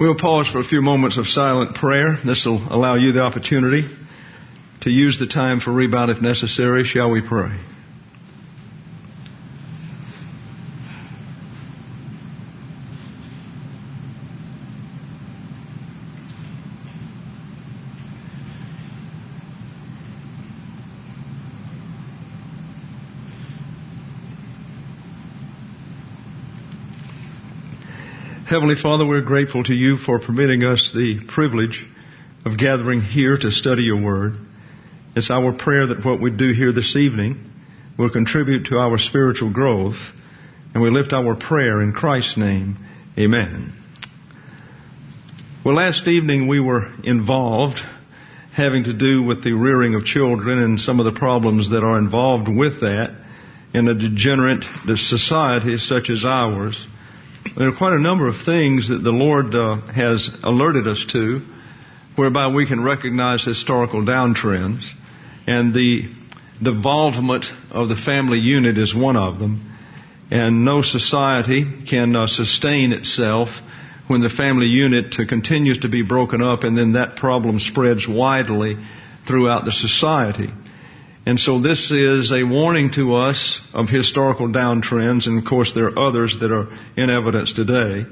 We'll pause for a few moments of silent prayer. This will allow you the opportunity to use the time for rebound if necessary. Shall we pray? Heavenly Father, we're grateful to you for permitting us the privilege of gathering here to study your word. It's our prayer that what we do here this evening will contribute to our spiritual growth, and we lift our prayer in Christ's name. Amen. Well, last evening we were involved having to do with the rearing of children and some of the problems that are involved with that in a degenerate society such as ours. There are quite a number of things that the Lord has alerted us to whereby we can recognize historical downtrends, and the devolvement of the family unit is one of them. And no society can sustain itself when the family unit continues to be broken up, and then that problem spreads widely throughout the society. And so this is a warning to us of historical downtrends, and of course there are others that are in evidence today.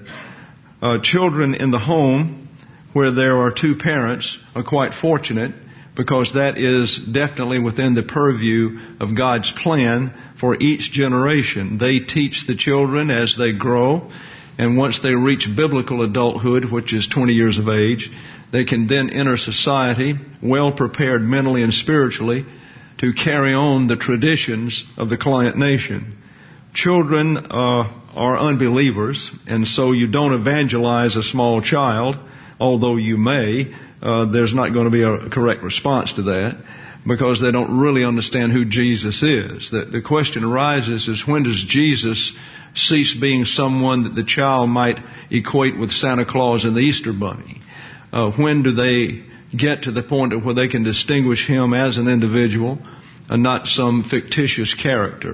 Children in the home where there are two parents are quite fortunate, because that is definitely within the purview of God's plan for each generation. They teach the children as they grow, and once they reach biblical adulthood, which is 20 years of age, they can then enter society well prepared mentally and spiritually to carry on the traditions of the client nation. Children are unbelievers, and so you don't evangelize a small child, although you may. There's not going to be a correct response to that, because they don't really understand who Jesus is. The question arises is, when does Jesus cease being someone that the child might equate with Santa Claus and the Easter Bunny? When do they get to the point of where they can distinguish him as an individual and not some fictitious character?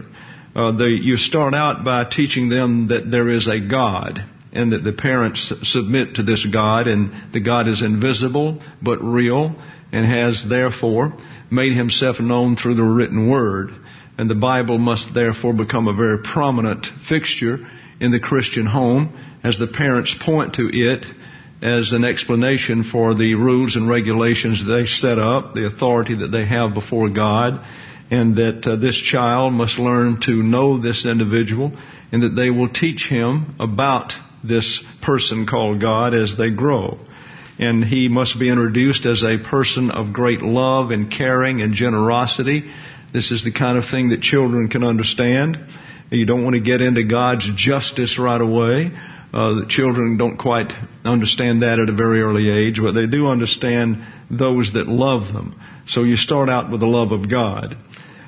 You start out by teaching them that there is a God, and that the parents submit to this God, and the God is invisible but real, and has therefore made himself known through the written word. And the Bible must therefore become a very prominent fixture in the Christian home, as the parents point to it as an explanation for the rules and regulations they set up, the authority that they have before God, and that this child must learn to know this individual, and that they will teach him about this person called God as they grow. And he must be introduced as a person of great love and caring and generosity. This is the kind of thing that children can understand. You don't want to get into God's justice right away. The children don't quite understand that at a very early age, but they do understand those that love them. So you start out with the love of God.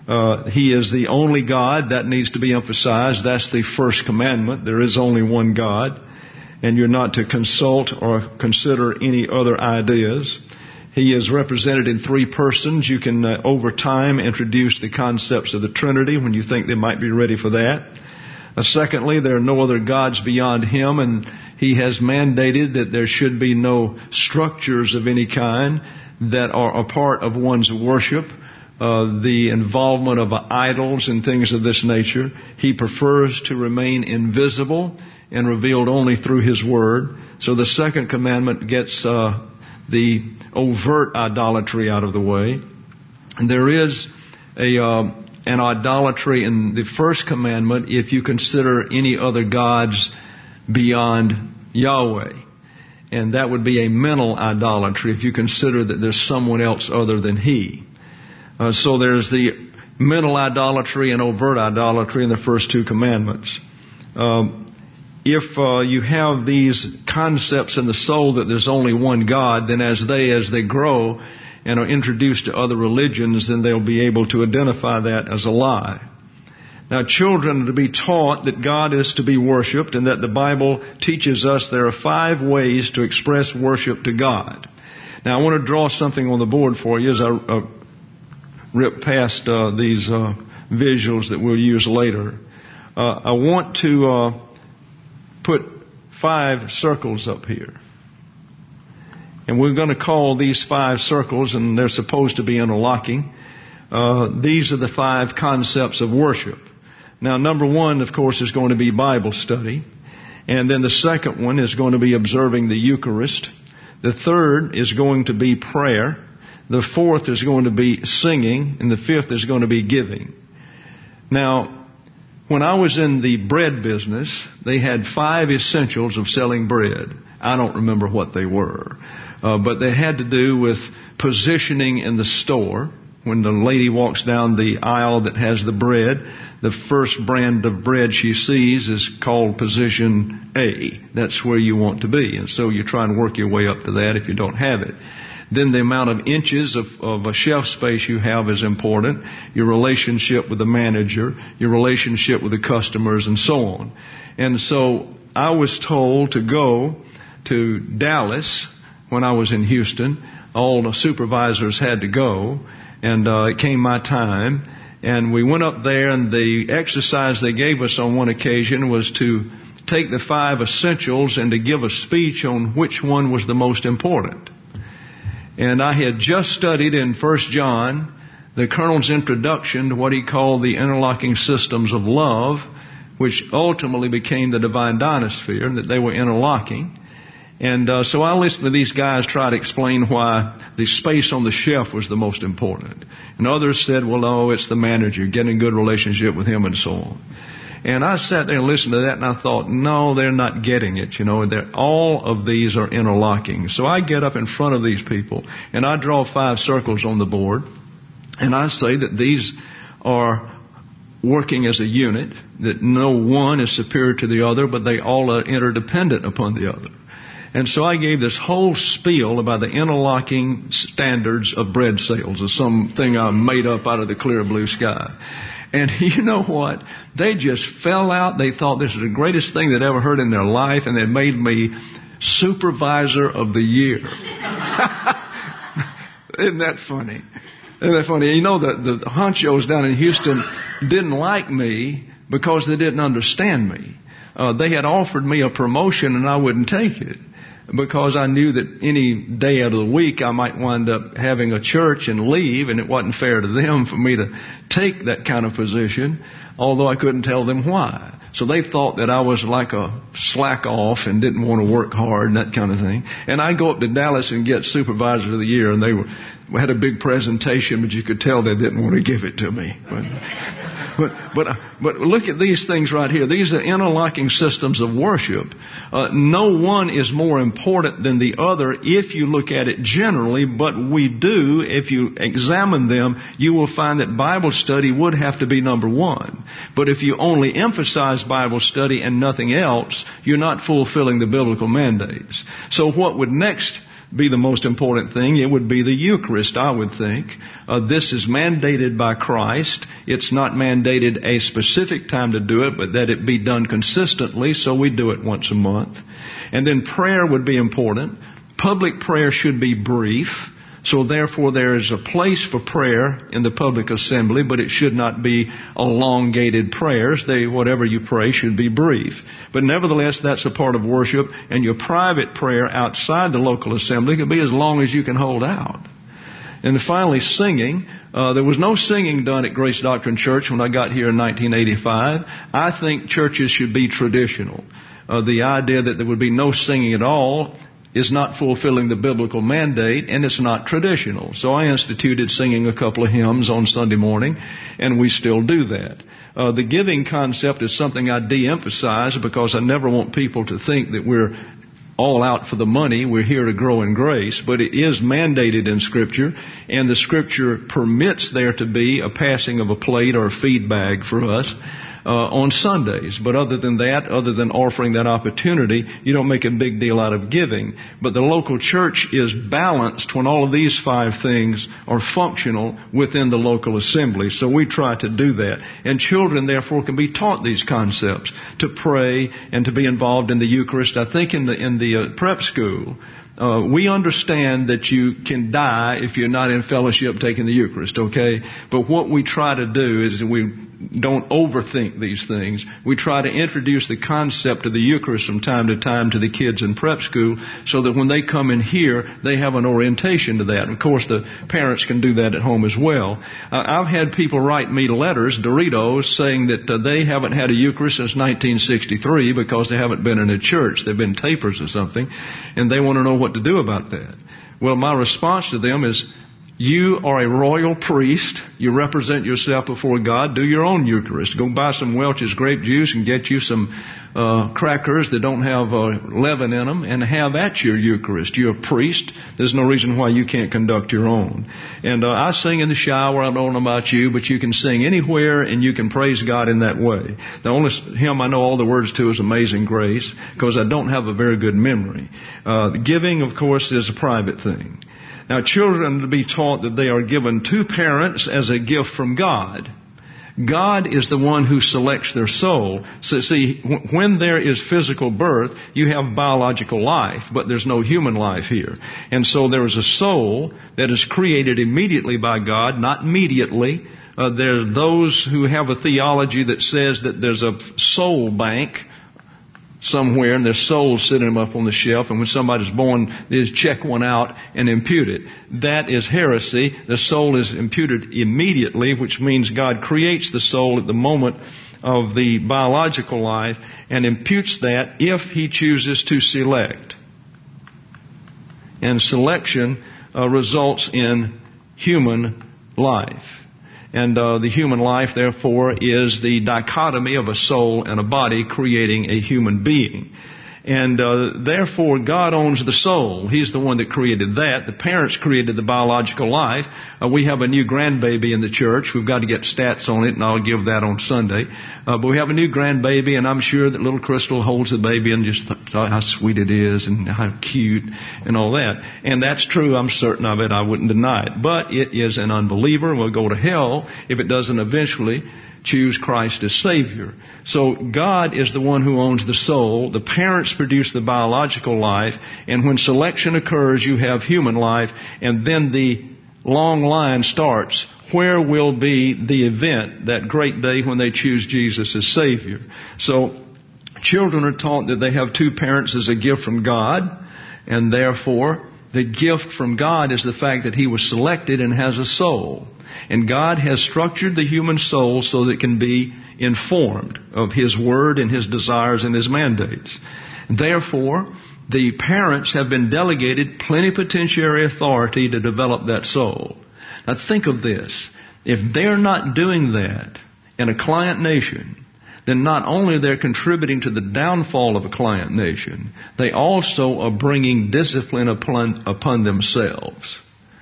He is the only God. That needs to be emphasized. That's the first commandment. There is only one God, and you're not to consult or consider any other ideas. He is represented in three persons. You can, over time, introduce the concepts of the Trinity when you think they might be ready for that. Secondly, there are no other gods beyond him, and he has mandated that there should be no structures of any kind that are a part of one's worship, the involvement of idols and things of this nature. He prefers to remain invisible and revealed only through his word. So the second commandment gets the overt idolatry out of the way. And there is an idolatry in the first commandment if you consider any other gods beyond Yahweh. And that would be a mental idolatry if you consider that there's someone else other than He. So there's the mental idolatry and overt idolatry in the first two commandments. If you have these concepts in the soul that there's only one God, then as they grow and are introduced to other religions, then they'll be able to identify that as a lie. Now, children are to be taught that God is to be worshipped, and that the Bible teaches us there are 5 ways to express worship to God. Now, I want to draw something on the board for you as I rip past these visuals that we'll use later. I want to put 5 circles up here. And we're going to call these 5 circles, and they're supposed to be interlocking. These are the 5 concepts of worship. Now, number 1, of course, is going to be Bible study. And then the second one is going to be observing the Eucharist. The third is going to be prayer. The fourth is going to be singing. And the fifth is going to be giving. Now, when I was in the bread business, they had 5 essentials of selling bread. I don't remember what they were. But they had to do with positioning in the store. When the lady walks down the aisle that has the bread, the first brand of bread she sees is called position A. That's where you want to be. And so you try and work your way up to that if you don't have it. Then the amount of inches of a shelf space you have is important. Your relationship with the manager, your relationship with the customers, and so on. And so I was told to go to Dallas when I was in Houston. All the supervisors had to go. And it came my time, and we went up there, and the exercise they gave us on one occasion was to take the 5 essentials and to give a speech on which one was the most important. And I had just studied in 1 John the Colonel's introduction to what he called the interlocking systems of love, which ultimately became the divine dynasphere, and that they were interlocking. And so I listened to these guys try to explain why the space on the shelf was the most important. And others said, well, no, it's the manager, getting a good relationship with him and so on. And I sat there and listened to that, and I thought, no, they're not getting it. You know, all of these are interlocking. So I get up in front of these people, and I draw 5 circles on the board, and I say that these are working as a unit, that no one is superior to the other, but they all are interdependent upon the other. And so I gave this whole spiel about the interlocking standards of bread sales, or something I made up out of the clear blue sky. And you know what? They just fell out. They thought this was the greatest thing they'd ever heard in their life, and they made me supervisor of the year. Isn't that funny? Isn't that funny? You know, the honchos down in Houston didn't like me because they didn't understand me. They had offered me a promotion, and I wouldn't take it, because I knew that any day out of the week I might wind up having a church and leave, and it wasn't fair to them for me to take that kind of position, although I couldn't tell them why. So they thought that I was like a slack off and didn't want to work hard and that kind of thing. And I go up to Dallas and get Supervisor of the Year, and we had a big presentation, but you could tell they didn't want to give it to me. But look at these things right here. These are interlocking systems of worship. No one is more important than the other if you look at it generally, but we do. If you examine them, you will find that Bible study would have to be number 1. But if you only emphasize Bible study and nothing else, you're not fulfilling the biblical mandates. So what would next be the most important thing? It would be the Eucharist, I would think. This is mandated by Christ. It's not mandated a specific time to do it, but that it be done consistently, so we do it once a month. And then prayer would be important. Public prayer should be brief. So therefore there is a place for prayer in the public assembly, but it should not be elongated prayers. Whatever you pray should be brief. But nevertheless, that's a part of worship, and your private prayer outside the local assembly can be as long as you can hold out. And finally, singing. There was no singing done at Grace Doctrine Church when I got here in 1985. I think churches should be traditional. The idea that there would be no singing at all is not fulfilling the biblical mandate, and it's not traditional. So I instituted singing a couple of hymns on Sunday morning, and we still do that. The giving concept is something I de-emphasize because I never want people to think that we're all out for the money. We're here to grow in grace, but it is mandated in Scripture, and the Scripture permits there to be a passing of a plate or a feed bag for us on Sundays. But other than that, other than offering that opportunity, you don't make a big deal out of giving. But the local church is balanced when all of these 5 things are functional within the local assembly. So we try to do that. And children, therefore, can be taught these concepts, to pray and to be involved in the Eucharist. I think in the prep school, we understand that you can die if you're not in fellowship taking the Eucharist, okay? But what we try to do is we don't overthink these things. We try to introduce the concept of the Eucharist from time to time to the kids in prep school so that when they come in here, they have an orientation to that. And of course, the parents can do that at home as well. I've had people write me letters, Doritos, saying that they haven't had a Eucharist since 1963 because they haven't been in a church. They've been tapers or something, and they want to know what to do about that. Well, my response to them is, you are a royal priest. You represent yourself before God. Do your own Eucharist. Go buy some Welch's grape juice and get you some crackers that don't have leaven in them and have at your Eucharist. You're a priest. There's no reason why you can't conduct your own. And I sing in the shower. I don't know about you, but you can sing anywhere and you can praise God in that way. The only hymn I know all the words to is Amazing Grace because I don't have a very good memory. The giving, of course, is a private thing. Now, children are to be taught that they are given to parents as a gift from God. God is the one who selects their soul. So see, when there is physical birth, you have biological life, but there's no human life here. And so there is a soul that is created immediately by God, not mediately. There are those who have a theology that says that there's a soul bank somewhere, and their souls sitting them up on the shelf, and when somebody's born, they just check one out and impute it. That is heresy. The soul is imputed immediately, which means God creates the soul at the moment of the biological life and imputes that if He chooses to select. And selection results in human life. And the human life, therefore, is the dichotomy of a soul and a body creating a human being. And therefore, God owns the soul. He's the one that created that. The parents created the biological life. We have a new grandbaby in the church. We've got to get stats on it, and I'll give that on Sunday. But we have a new grandbaby, and I'm sure that little Crystal holds the baby and just thought how sweet it is and how cute and all that. And that's true. I'm certain of it. I wouldn't deny it. But it is an unbeliever and will go to hell if it doesn't eventually choose Christ as Savior. So God is the one who owns the soul. The parents produce the biological life. And when selection occurs, you have human life. And then the long line starts. Where will be the event, that great day when they choose Jesus as Savior? So children are taught that they have two parents as a gift from God. And therefore, the gift from God is the fact that He was selected and has a soul. And God has structured the human soul so that it can be informed of His Word and His desires and His mandates. Therefore, the parents have been delegated plenipotentiary authority to develop that soul. Now think of this. If they're not doing that in a client nation, then not only they're contributing to the downfall of a client nation, they also are bringing discipline upon themselves.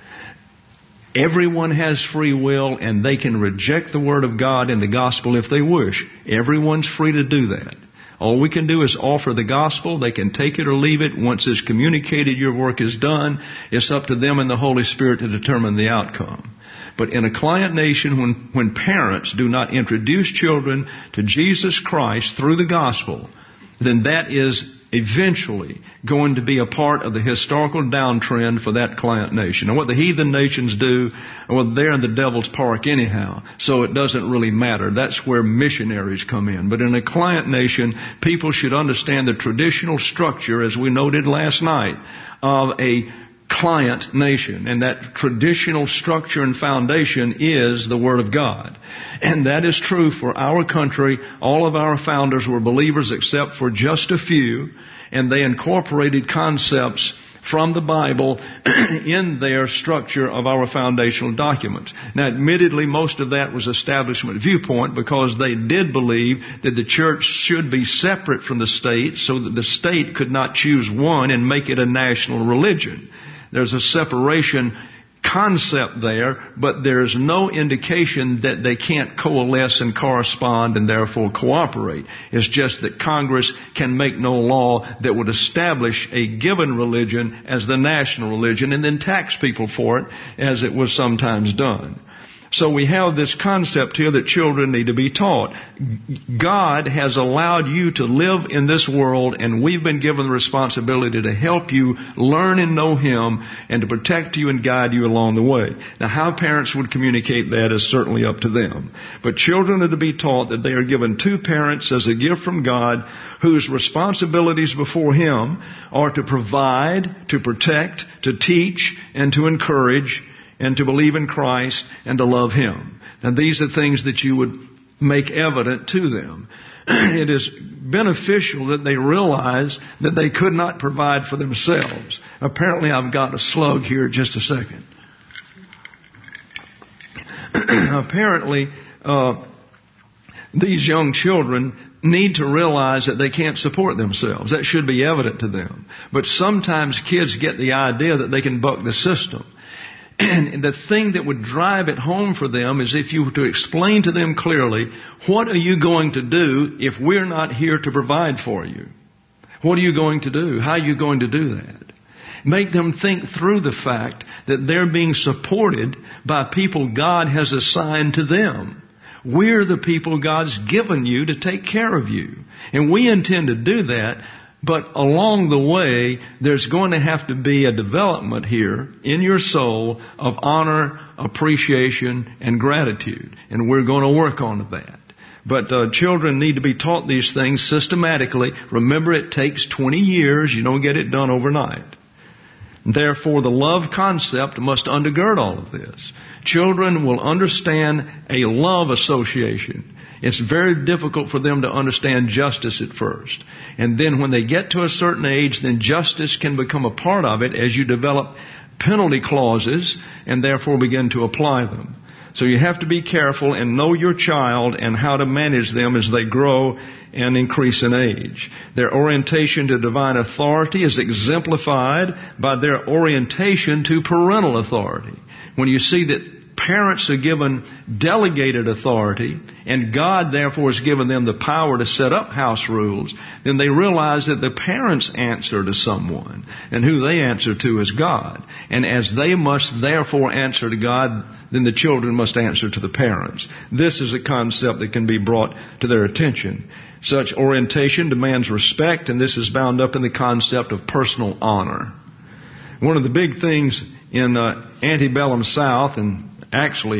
Everyone has free will, and they can reject the Word of God and the gospel if they wish. Everyone's free to do that. All we can do is offer the gospel. They can take it or leave it. Once it's communicated, your work is done. It's up to them and the Holy Spirit to determine the outcome. But in a client nation, when parents do not introduce children to Jesus Christ through the gospel, then that is eventually going to be a part of the historical downtrend for that client nation. And what the heathen nations do, well, they're in the devil's park anyhow, so it doesn't really matter. That's where missionaries come in. But in a client nation, people should understand the traditional structure, as we noted last night, of a client nation. And that traditional structure and foundation is the Word of God. And that is true for our country. All of our founders were believers except for just a few, and they incorporated concepts from the Bible in their structure of our foundational documents. Now, admittedly, most of that was establishment viewpoint because they did believe that the church should be separate from the state so that the state could not choose one and make it a national religion. There's a separation concept there, but there's no indication that they can't coalesce and correspond and therefore cooperate. It's just that Congress can make no law that would establish a given religion as the national religion and then tax people for it, as it was sometimes done. So we have this concept here that children need to be taught. God has allowed you to live in this world, and we've been given the responsibility to help you learn and know Him and to protect you and guide you along the way. Now, how parents would communicate that is certainly up to them. But children are to be taught that they are given two parents as a gift from God whose responsibilities before Him are to provide, to protect, to teach, and to encourage, and to believe in Christ and to love Him. And these are things that you would make evident to them. It is beneficial that they realize that they could not provide for themselves. Apparently I've got a slug here. Just a second. Apparently, these young children need to realize that they can't support themselves. That should be evident to them. But sometimes kids get the idea that they can buck the system. And the thing that would drive it home for them is if you were to explain to them clearly, what are you going to do if we're not here to provide for you? What are you going to do? How are you going to do that? Make them think through the fact that they're being supported by people God has assigned to them. We're the people God's given you to take care of you. And we intend to do that. But along the way, there's going to have to be a development here in your soul of honor, appreciation, and gratitude. And we're going to work on that. But children need to be taught these things systematically. Remember, it takes 20 years. You don't get it done overnight. Therefore, the love concept must undergird all of this. Children will understand a love association. It's very difficult for them to understand justice at first. And then when they get to a certain age, then justice can become a part of it as you develop penalty clauses and therefore begin to apply them. So you have to be careful and know your child and how to manage them as they grow and increase in age. Their orientation to divine authority is exemplified by their orientation to parental authority. When you see that parents are given delegated authority, and God therefore has given them the power to set up house rules, then they realize that the parents answer to someone, and who they answer to is God. And as they must therefore answer to God, then the children must answer to the parents. This is a concept that can be brought to their attention. Such orientation demands respect, and this is bound up in the concept of personal honor. One of the big things in antebellum South, and actually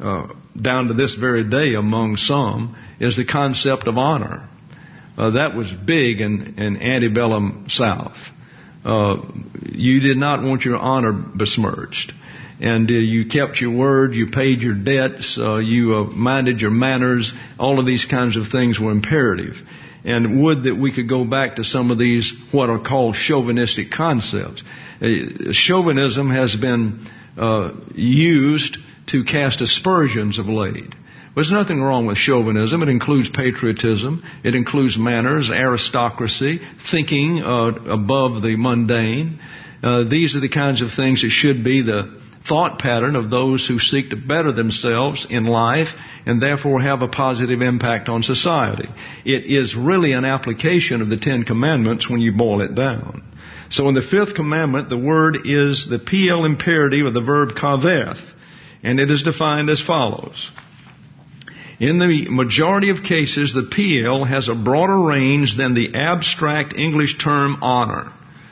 down to this very day among some, is the concept of honor. That was big in antebellum South. You did not want your honor besmirched. And you kept your word, you paid your debts, you minded your manners. All of these kinds of things were imperative. And would that we could go back to some of these what are called chauvinistic concepts. Chauvinism has been used to cast aspersions of late. There's nothing wrong with chauvinism. It includes patriotism. It includes manners, aristocracy, thinking above the mundane. These are the kinds of things that should be the thought pattern of those who seek to better themselves in life and therefore have a positive impact on society. It is really an application of the Ten Commandments when you boil it down. So in the fifth commandment, the word is the PL imperative of the verb kaveth, and it is defined as follows. In the majority of cases, the PL has a broader range than the abstract English term honor.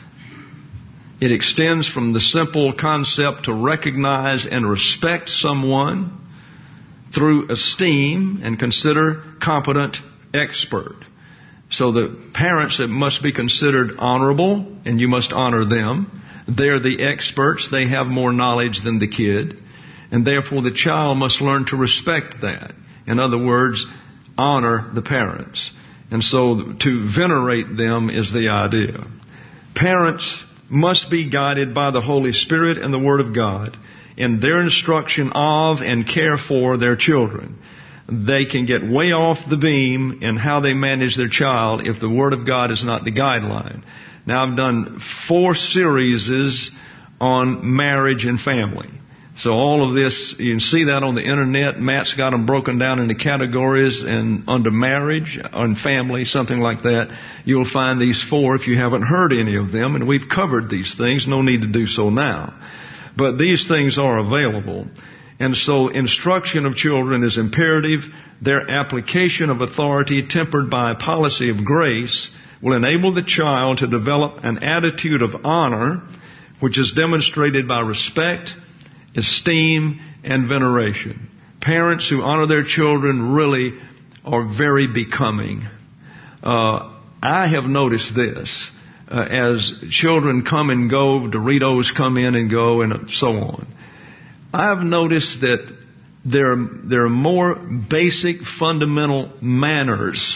It extends from the simple concept to recognize and respect someone through esteem and consider competent expert. So the parents must be considered honorable, and you must honor them. They're the experts. They have more knowledge than the kid. And therefore the child must learn to respect that. In other words, honor the parents. And so to venerate them is the idea. Parents must be guided by the Holy Spirit and the Word of God in their instruction of and care for their children. They can get way off the beam in how they manage their child if the Word of God is not the guideline. Now, I've done 4 series on marriage and family. So all of this, you can see that on the internet. Matt's got them broken down into categories, and under marriage, on family, something like that, you'll find these 4 if you haven't heard any of them. And we've covered these things. No need to do so now. But these things are available. And so instruction of children is imperative. Their application of authority, tempered by a policy of grace, will enable the child to develop an attitude of honor, which is demonstrated by respect, esteem, and veneration. Parents who honor their children really are very becoming. I have noticed this. As children come and go, Doritos come in and go, and so on. I've noticed that there are more basic fundamental manners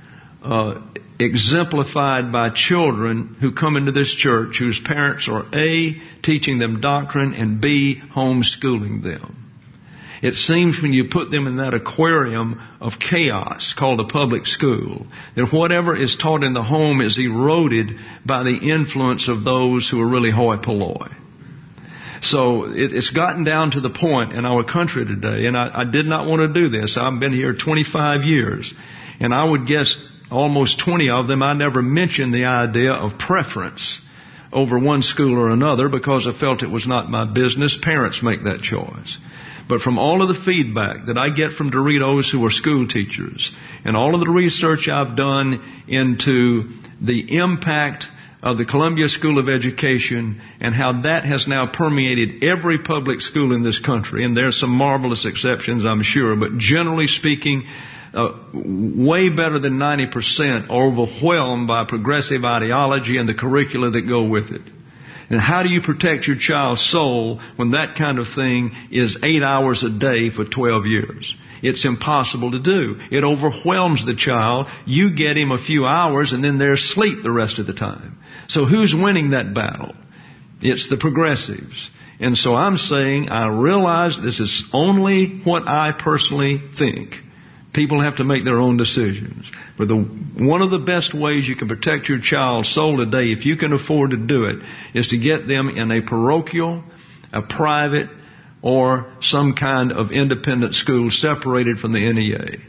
exemplified by children who come into this church whose parents are A, teaching them doctrine, and B, homeschooling them. It seems when you put them in that aquarium of chaos called a public school, that whatever is taught in the home is eroded by the influence of those who are really hoi polloi. So it's gotten down to the point in our country today, and I did not want to do this. I've been here 25 years, and I would guess almost 20 of them I never mentioned the idea of preference over one school or another because I felt it was not my business. Parents make that choice. But from all of the feedback that I get from Doritos who are school teachers, and all of the research I've done into the impact of the Columbia School of Education and how that has now permeated every public school in this country, and there are some marvelous exceptions, I'm sure, but generally speaking, way better than 90% are overwhelmed by progressive ideology and the curricula that go with it. And how do you protect your child's soul when that kind of thing is 8 hours a day for 12 years? It's impossible to do. It overwhelms the child. You get him a few hours and then they're asleep the rest of the time. So who's winning that battle? It's the progressives. And so I'm saying I realize this is only what I personally think. People have to make their own decisions. But one of the best ways you can protect your child's soul today, if you can afford to do it, is to get them in a parochial, a private, or some kind of independent school separated from the NEA.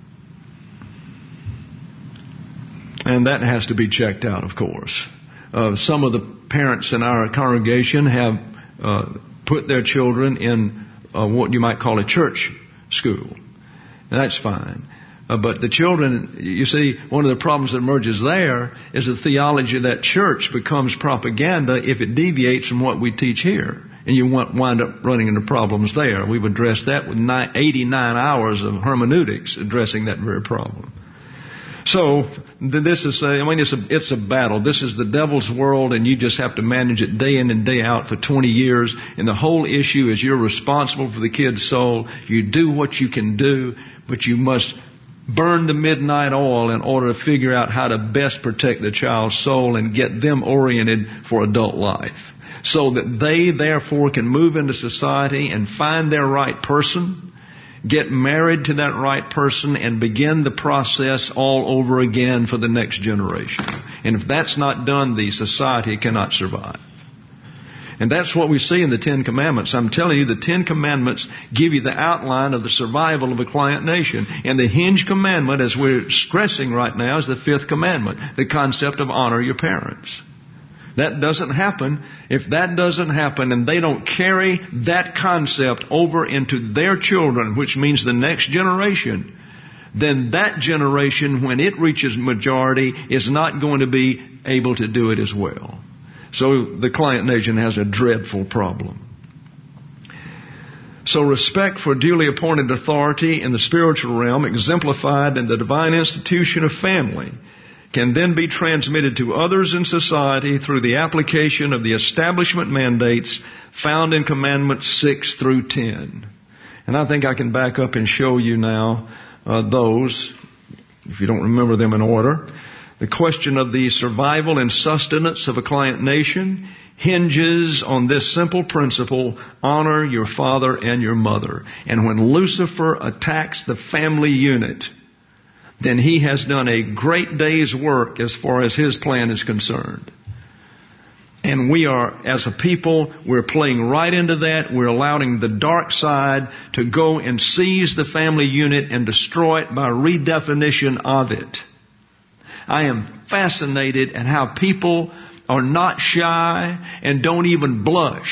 And that has to be checked out, of course. Some of the parents in our congregation have put their children in what you might call a church school. That's fine. But the children, you see, one of the problems that emerges there is the theology of that church becomes propaganda if it deviates from what we teach here. And you wind up running into problems there. We've addressed that with 89 hours of hermeneutics addressing that very problem. So this is, it's a battle. This is the devil's world, and you just have to manage it day in and day out for 20 years. And the whole issue is you're responsible for the kid's soul. You do what you can do, but you must burn the midnight oil in order to figure out how to best protect the child's soul and get them oriented for adult life, so that they therefore can move into society and find their right person, get married to that right person, and begin the process all over again for the next generation. And if that's not done, the society cannot survive. And that's what we see in the Ten Commandments. I'm telling you, the Ten Commandments give you the outline of the survival of a client nation. And the hinge commandment, as we're stressing right now, is the fifth commandment, the concept of honor your parents. That doesn't happen. If that doesn't happen and they don't carry that concept over into their children, which means the next generation, then that generation, when it reaches majority, is not going to be able to do it as well. So the client nation has a dreadful problem. So respect for duly appointed authority in the spiritual realm, exemplified in the divine institution of family, can then be transmitted to others in society through the application of the establishment mandates found in Commandments 6 through 10. And I think I can back up and show you now those, if you don't remember them in order. The question of the survival and sustenance of a client nation hinges on this simple principle: honor your father and your mother. And when Lucifer attacks the family unit, then he has done a great day's work as far as his plan is concerned. And we are, as a people, we're playing right into that. We're allowing the dark side to go and seize the family unit and destroy it by redefinition of it. I am fascinated at how people are not shy and don't even blush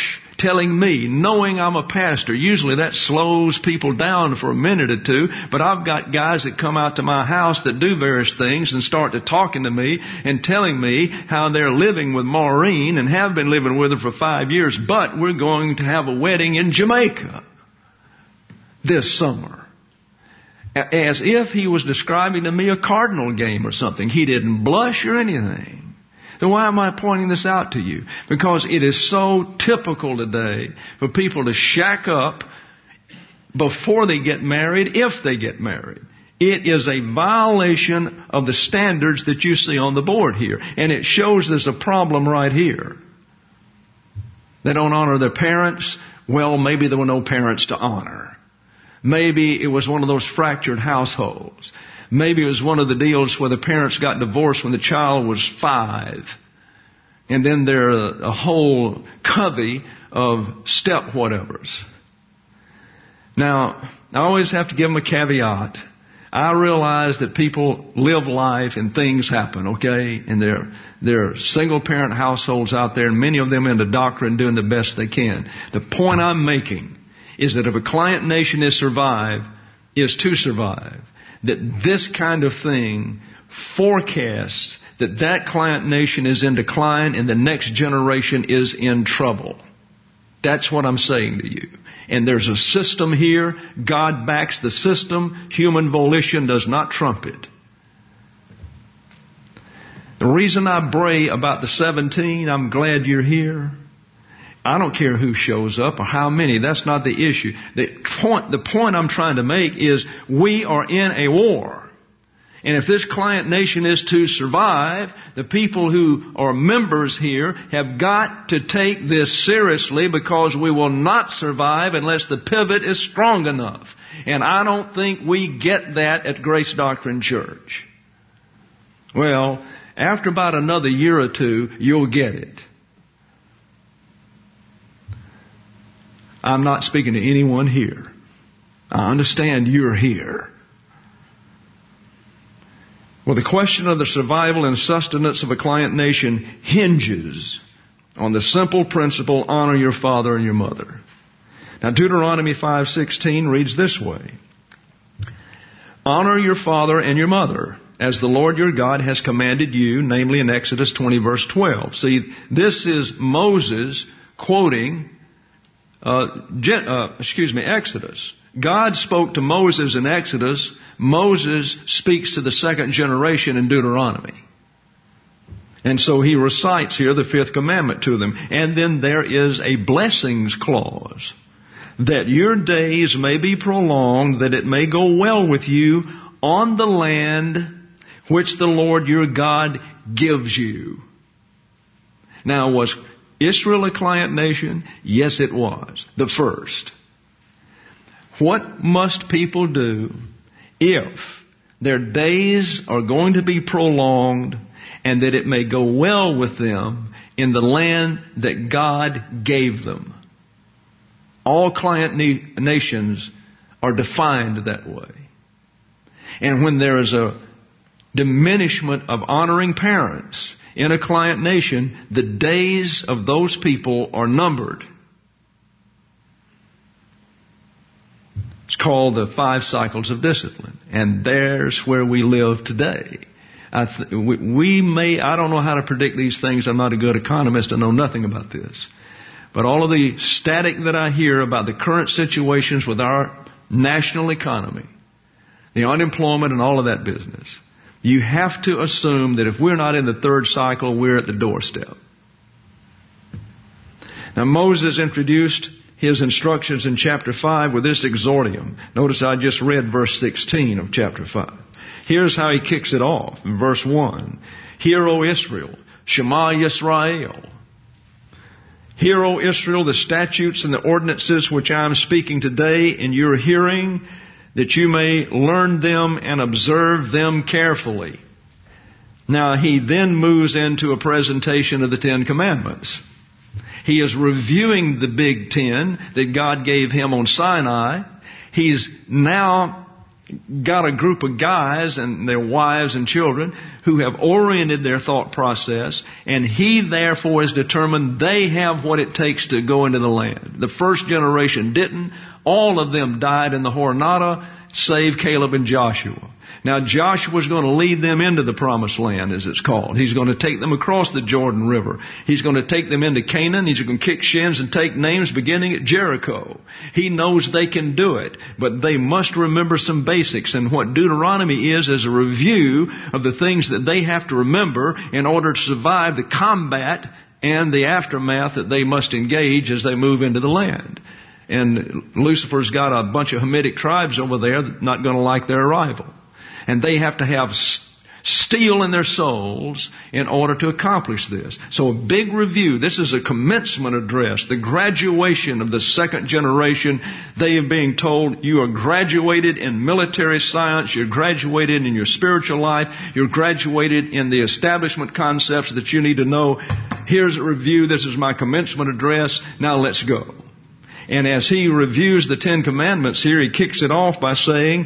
telling me, knowing I'm a pastor. Usually that slows people down for a minute or two, but I've got guys that come out to my house that do various things and start to talking to me and telling me how they're living with Maureen and have been living with her for 5 years, but we're going to have a wedding in Jamaica this summer. As if he was describing to me a Cardinal game or something. He didn't blush or anything. So why am I pointing this out to you? Because it is so typical today for people to shack up before they get married, if they get married. It is a violation of the standards that you see on the board here. And it shows there's a problem right here. They don't honor their parents. Well, maybe there were no parents to honor. Maybe it was one of those fractured households. Maybe it was one of the deals where the parents got divorced when the child was 5. And then there are a whole covey of step whatevers. Now, I always have to give them a caveat. I realize that people live life and things happen, okay? And there are single parent households out there, and many of them into doctrine doing the best they can. The point I'm making is that if a client nation is to survive, that this kind of thing forecasts that client nation is in decline and the next generation is in trouble. That's what I'm saying to you. And there's a system here. God backs the system. Human volition does not trump it. The reason I bray about the 17, I'm glad you're here. I don't care who shows up or how many. That's not the issue. The point I'm trying to make is we are in a war. And if this client nation is to survive, the people who are members here have got to take this seriously, because we will not survive unless the pivot is strong enough. And I don't think we get that at Grace Doctrine Church. Well, after about another year or two, you'll get it. I'm not speaking to anyone here. I understand you're here. Well, the question of the survival and sustenance of a client nation hinges on the simple principle, honor your father and your mother. Now, Deuteronomy 5:16 reads this way: honor your father and your mother, as the Lord your God has commanded you, namely in Exodus 20 verse 12. See, this is Moses quoting Exodus. God spoke to Moses in Exodus. Moses speaks to the second generation in Deuteronomy. And so he recites here the 5th commandment to them. And then there is a blessings clause, that your days may be prolonged, that it may go well with you on the land which the Lord your God gives you. Now, was Israel a client nation? Yes, it was. The first. What must people do if their days are going to be prolonged and that it may go well with them in the land that God gave them? All client nations are defined that way. And when there is a diminishment of honoring parents in a client nation, the days of those people are numbered. It's called the 5 cycles of discipline. And there's where we live today. I don't know how to predict these things. I'm not a good economist. I know nothing about this. But all of the static that I hear about the current situations with our national economy, the unemployment and all of that business, you have to assume that if we're not in the 3rd cycle, we're at the doorstep. Now, Moses introduced his instructions in chapter 5 with this exordium. Notice I just read verse 16 of chapter 5. Here's how he kicks it off in verse 1. Hear, O Israel, Shema Yisrael. Hear, O Israel, the statutes and the ordinances which I am speaking today in your hearing, that you may learn them and observe them carefully. Now, he then moves into a presentation of the 10 Commandments. He is reviewing the Big 10 that God gave him on Sinai. He's now got a group of guys and their wives and children who have oriented their thought process, and he therefore is determined they have what it takes to go into the land. The first generation didn't. All of them died in the Jornada, save Caleb and Joshua. Now Joshua's going to lead them into the promised land, as it's called. He's going to take them across the Jordan River. He's going to take them into Canaan. He's going to kick shins and take names beginning at Jericho. He knows they can do it, but they must remember some basics. And what Deuteronomy is a review of the things that they have to remember in order to survive the combat and the aftermath that they must engage as they move into the land. And Lucifer's got a bunch of Hamitic tribes over there that are not going to like their arrival. And they have to have steel in their souls in order to accomplish this. So a big review. This is a commencement address, the graduation of the second generation. They are being told, you are graduated in military science, you're graduated in your spiritual life, you're graduated in the establishment concepts that you need to know. Here's a review. This is my commencement address. Now let's go. And as he reviews the Ten Commandments here, he kicks it off by saying,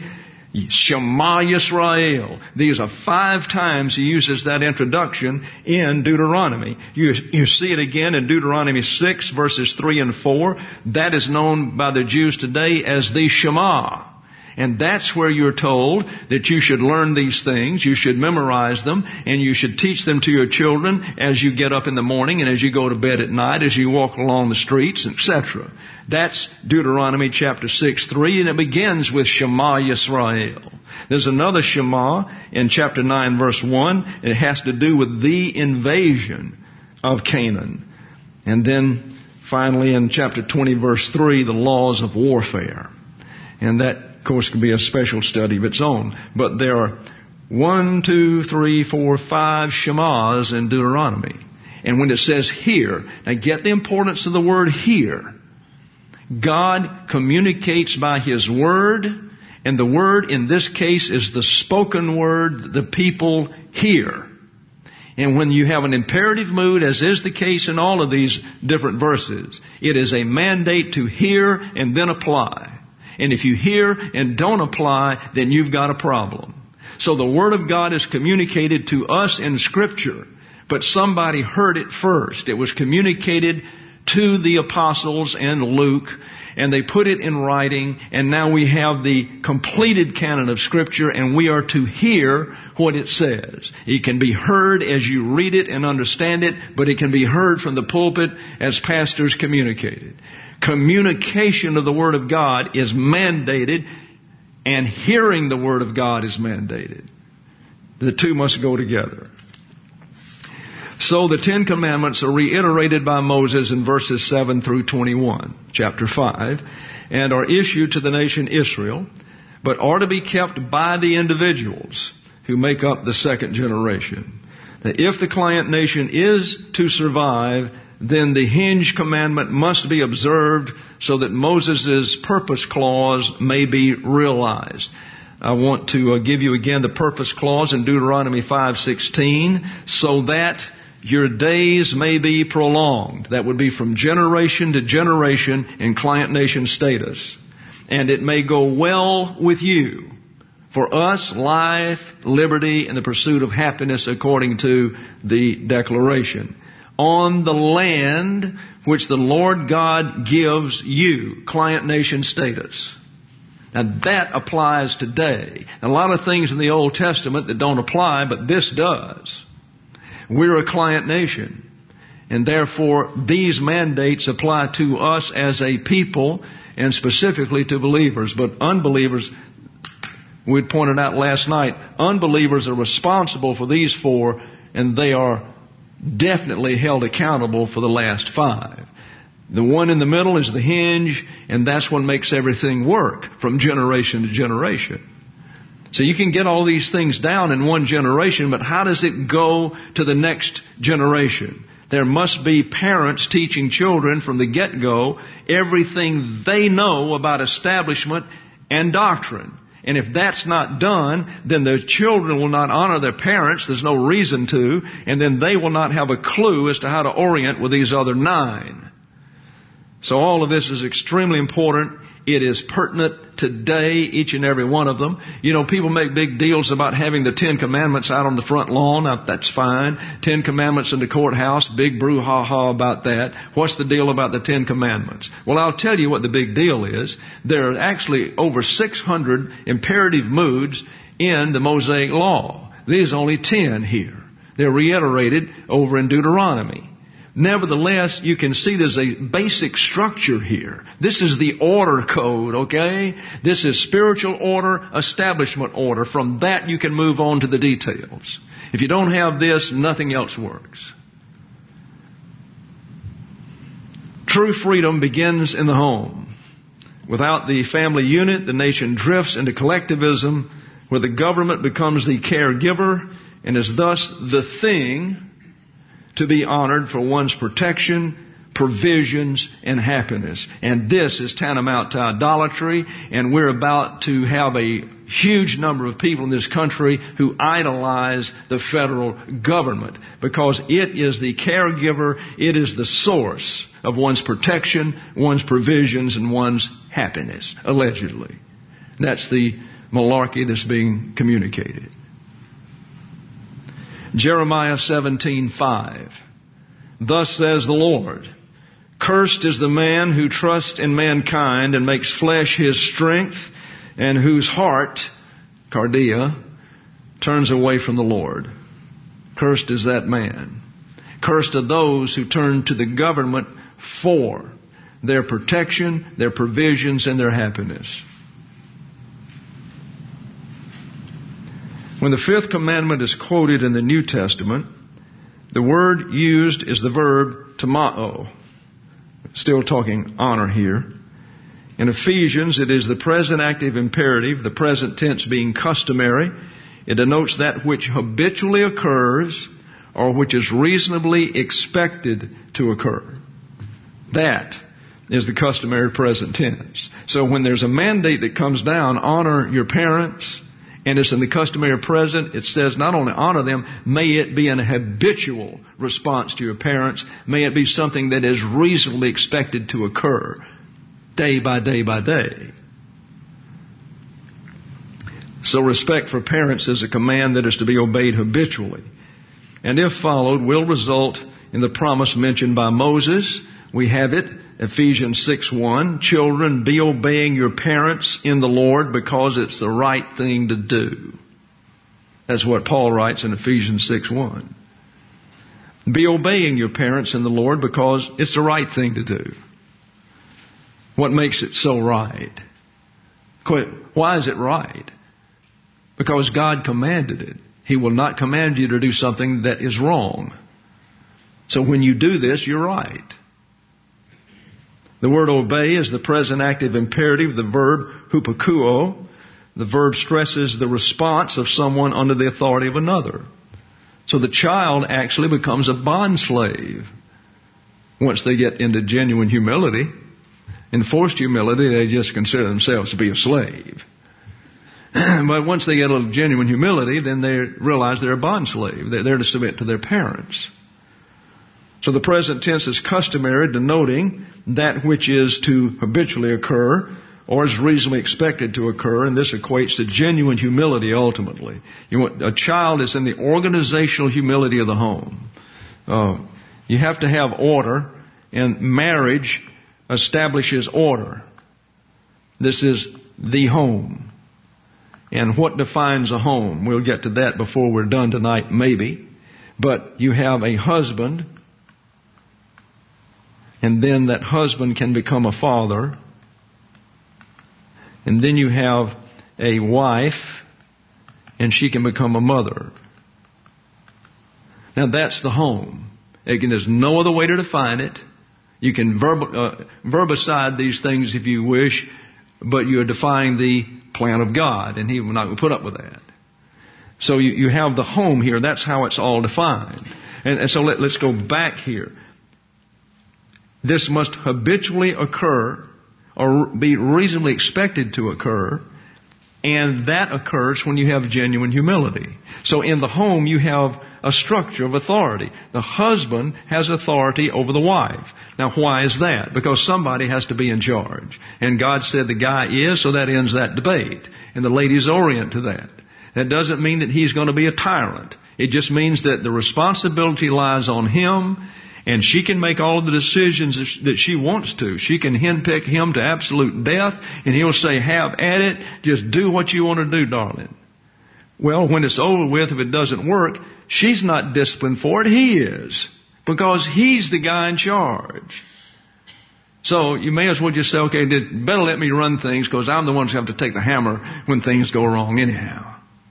Shema Yisrael. These are 5 times he uses that introduction in Deuteronomy. You see it again in Deuteronomy 6 verses 3 and 4. That is known by the Jews today as the Shema. And that's where you're told that you should learn these things, you should memorize them, and you should teach them to your children as you get up in the morning and as you go to bed at night, as you walk along the streets, etc. That's Deuteronomy chapter 6:3, and it begins with Shema Yisrael. There's another Shema in chapter 9 verse 1. It has to do with the invasion of Canaan. And then finally in chapter 20 verse 3, the laws of warfare. And that, of course, can be a special study of its own. But there are 5 Shemas in Deuteronomy. And when it says here, now get the importance of the word here. God communicates by His Word, and the Word in this case is the spoken word the people hear. And when you have an imperative mood, as is the case in all of these different verses, it is a mandate to hear and then apply. And if you hear and don't apply, then you've got a problem. So the Word of God is communicated to us in Scripture, but somebody heard it first. It was communicated to the apostles and Luke, and they put it in writing, and now we have the completed canon of Scripture, and we are to hear what it says. It can be heard as you read it and understand it, but it can be heard from the pulpit as pastors communicate it. Communication of the Word of God is mandated, and hearing the Word of God is mandated. The two must go together. So the Ten Commandments are reiterated by Moses in verses 7 through 21, chapter 5, and are issued to the nation Israel, but are to be kept by the individuals who make up the second generation. Now, if the client nation is to survive, then the hinge commandment must be observed so that Moses' purpose clause may be realized. I want to give you again the purpose clause in Deuteronomy 5:16, so that your days may be prolonged. That would be from generation to generation in client nation status. And it may go well with you. For us, life, liberty, and the pursuit of happiness according to the declaration. On the land which the Lord God gives you, client nation status. Now that applies today. A lot of things in the Old Testament that don't apply, but this does. We're a client nation, and therefore these mandates apply to us as a people and specifically to believers. But unbelievers, we pointed out last night, unbelievers are responsible for these 4, and they are definitely held accountable for the last 5. The one in the middle is the hinge, and that's what makes everything work from generation to generation. So you can get all these things down in one generation, but how does it go to the next generation? There must be parents teaching children from the get-go everything they know about establishment and doctrine. And if that's not done, then the children will not honor their parents. There's no reason to. And then they will not have a clue as to how to orient with these other 9. So all of this is extremely important It is pertinent today, each and every one of them. You know, people make big deals about having the 10 Commandments out on the front lawn. Now, that's fine. 10 Commandments in the courthouse, big brouhaha about that. What's the deal about the 10 Commandments? Well, I'll tell you what the big deal is. There are actually over 600 imperative moods in the Mosaic Law. There's only 10 here. They're reiterated over in Deuteronomy. Nevertheless, you can see there's a basic structure here. This is the order code, okay? This is spiritual order, establishment order. From that, you can move on to the details. If you don't have this, nothing else works. True freedom begins in the home. Without the family unit, the nation drifts into collectivism, where the government becomes the caregiver and is thus the thing to be honored for one's protection, provisions, and happiness. And this is tantamount to idolatry, and we're about to have a huge number of people in this country who idolize the federal government because it is the caregiver, it is the source of one's protection, one's provisions, and one's happiness, allegedly. That's the malarkey that's being communicated. Jeremiah 17:5. Thus says the Lord, cursed is the man who trusts in mankind and makes flesh his strength, and whose heart, cardia, turns away from the Lord. Cursed is that man. Cursed are those who turn to the government for their protection, their provisions, and their happiness. When the fifth commandment is quoted in the New Testament, the word used is the verb tamao. Still talking honor here. In Ephesians, it is the present active imperative, the present tense being customary. It denotes that which habitually occurs or which is reasonably expected to occur. That is the customary present tense. So when there's a mandate that comes down, honor your parents, and it's in the customary present, it says not only honor them, may it be an habitual response to your parents. May it be something that is reasonably expected to occur day by day by day. So respect for parents is a command that is to be obeyed habitually. And if followed, will result in the promise mentioned by Moses. We have it, Ephesians 6:1. Children, be obeying your parents in the Lord because it's the right thing to do. That's what Paul writes in Ephesians 6:1. Be obeying your parents in the Lord because it's the right thing to do. What makes it so right? Why is it right? Because God commanded it. He will not command you to do something that is wrong. So when you do this, you're right. The word obey is the present active imperative, the verb hupakuo. The verb stresses the response of someone under the authority of another. So the child actually becomes a bond slave once they get into genuine humility. In forced humility, they just consider themselves to be a slave. But once they get a little genuine humility, then they realize they're a bond slave. They're to submit to their parents. So the present tense is customary, denoting that which is to habitually occur or is reasonably expected to occur, and this equates to genuine humility ultimately. A child is in the organizational humility of the home. You have to have order, and marriage establishes order. This is the home. And what defines a home? We'll get to that before we're done tonight, maybe. But you have a husband, and then that husband can become a father. And then you have a wife, and she can become a mother. Now that's the home. There's no other way to define it. You can verbicide these things if you wish, but you're defying the plan of God, and He will not put up with that. So you have the home here. That's how it's all defined. And so let's go back here. This must habitually occur or be reasonably expected to occur, And that occurs when you have genuine humility. So in the home, you have a structure of authority. The husband has authority over the wife. Now, why is that? Because somebody has to be in charge. And God said the guy is, so that ends that debate. And the ladies orient to that. That doesn't mean that he's going to be a tyrant. It just means that the responsibility lies on him, and she can make all of the decisions that she wants to. She can henpick him to absolute death, and he'll say, have at it, just do what you want to do, darling. Well, when it's over with, if it doesn't work, she's not disciplined for it, he is. Because he's the guy in charge. So you may as well just say, okay, better let me run things, because I'm the one who's going to have to take the hammer when things go wrong anyhow.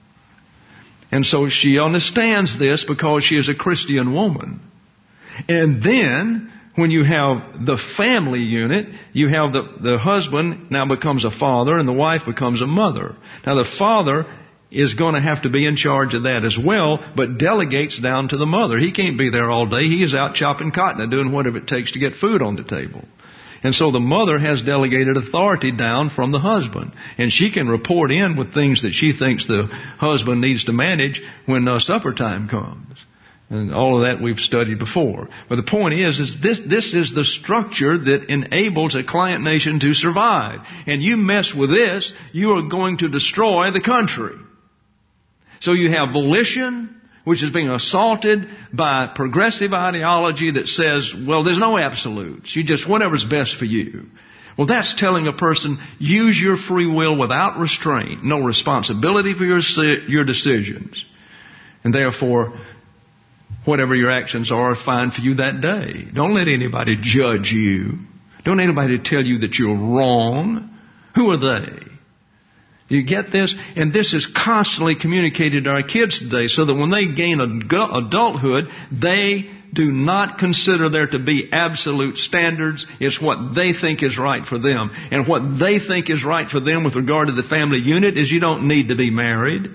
And so she understands this because she is a Christian woman. And then, when you have the family unit, you have the husband now becomes a father and the wife becomes a mother. Now the father is going to have to be in charge of that as well, but delegates down to the mother. He can't be there all day. He is out chopping cotton and doing whatever it takes to get food on the table. And so the mother has delegated authority down from the husband. And she can report in with things that she thinks the husband needs to manage when supper time comes. And all of that we've studied before. But the point is this is the structure that enables a client nation to survive. And you mess with this, you are going to destroy the country. So you have volition, which is being assaulted by progressive ideology that says, well, there's no absolutes. You just, whatever's best for you. Well, that's telling a person, use your free will without restraint, no responsibility for your decisions. And therefore, whatever your actions are fine for you that day. Don't let anybody judge you. Don't let anybody tell you that you're wrong. Who are they? Do you get this? And this is constantly communicated to our kids today so that when they gain adulthood, they do not consider there to be absolute standards. It's what they think is right for them. And what they think is right for them with regard to the family unit is you don't need to be married.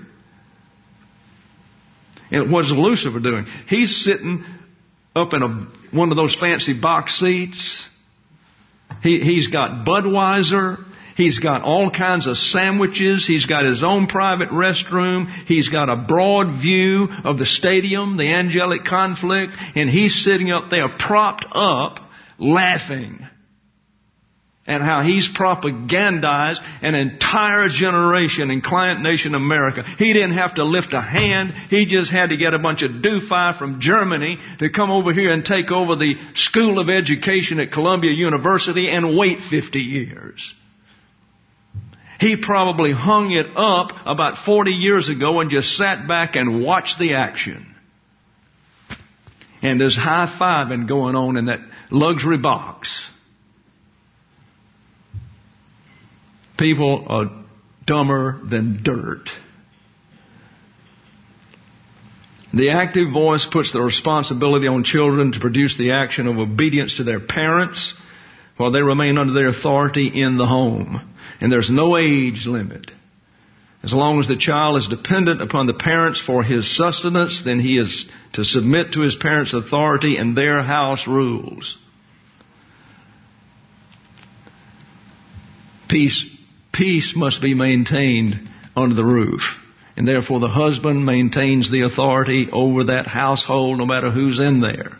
And what is Lucifer doing? He's sitting up in one of those fancy box seats. He's got Budweiser. He's got all kinds of sandwiches. He's got his own private restroom. He's got a broad view of the stadium, the angelic conflict. And he's sitting up there propped up, laughing at how he's propagandized an entire generation in Client Nation America. He didn't have to lift a hand. He just had to get a bunch of doofi from Germany to come over here and take over the School of Education at Columbia University and wait 50 years. He probably hung it up about 40 years ago and just sat back and watched the action. And there's high-fiving going on in that luxury box. People are dumber than dirt. The active voice puts the responsibility on children to produce the action of obedience to their parents while they remain under their authority in the home. And there's no age limit. As long as the child is dependent upon the parents for his sustenance, then he is to submit to his parents' authority and their house rules. Peace must be maintained under the roof. And therefore the husband maintains the authority over that household no matter who's in there.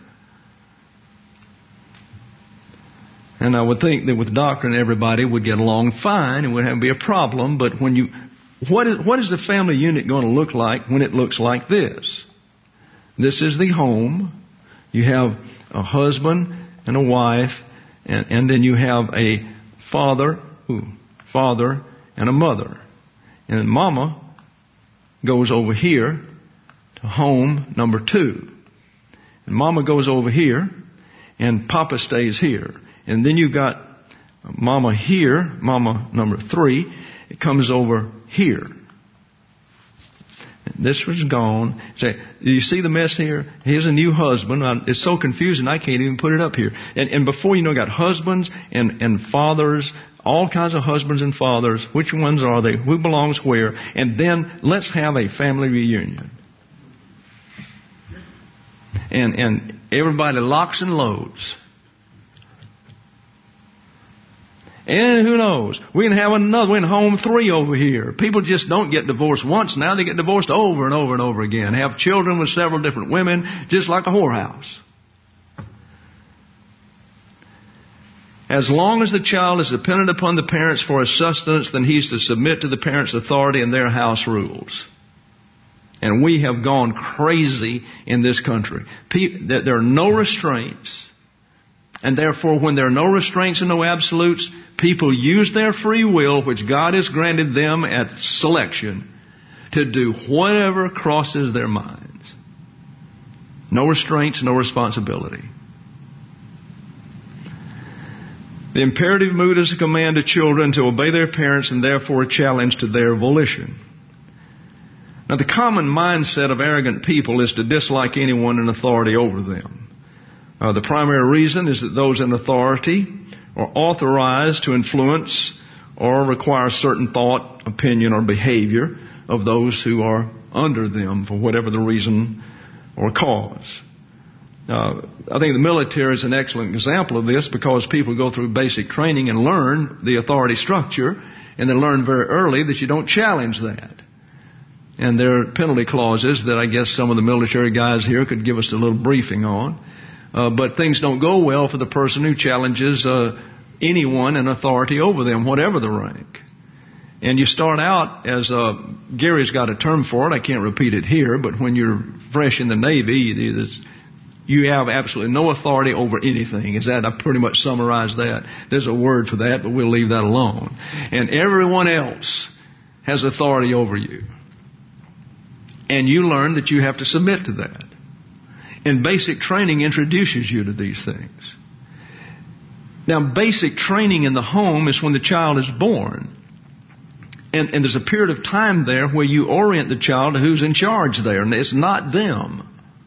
And I would think that with doctrine everybody would get along fine and wouldn't be a problem. But what is the family unit going to look like when it looks like this? This is the home. You have a husband and a wife, and then you have a father and a mother. And mama goes over here to home number 2. And mama goes over here, and papa stays here. And then you've got mama here, mama number 3. It comes over here. This was gone. Say, do you see the mess here? Here's a new husband. It's so confusing I can't even put it up here. And before you know, got husbands and fathers, all kinds of husbands and fathers. Which ones are they? Who belongs where? And then let's have a family reunion. And everybody locks and loads. And who knows? We can have another. We can home 3 over here. People just don't get divorced once now. They get divorced over and over and over again. Have children with several different women, just like a whorehouse. As long as the child is dependent upon the parents for his sustenance, then he's to submit to the parents' authority and their house rules. And we have gone crazy in this country. There are no restraints. And therefore, when there are no restraints and no absolutes, people use their free will, which God has granted them at selection, to do whatever crosses their minds. No restraints, no responsibility. The imperative mood is a command to children to obey their parents and therefore a challenge to their volition. Now, the common mindset of arrogant people is to dislike anyone in authority over them. The primary reason is that those in authority are authorized to influence or require certain thought, opinion, or behavior of those who are under them for whatever the reason or cause. I think the military is an excellent example of this because people go through basic training and learn the authority structure, and they learn very early that you don't challenge that. And there are penalty clauses that I guess some of the military guys here could give us a little briefing on. But things don't go well for the person who challenges anyone in authority over them, whatever the rank. And you start out as Gary's got a term for it. I can't repeat it here, but when you're fresh in the Navy, you have absolutely no authority over anything. I pretty much summarized that. There's a word for that, but we'll leave that alone. And everyone else has authority over you. And you learn that you have to submit to that. And basic training introduces you to these things. Now, basic training in the home is when the child is born. And there's a period of time there where you orient the child to who's in charge there. And it's not them.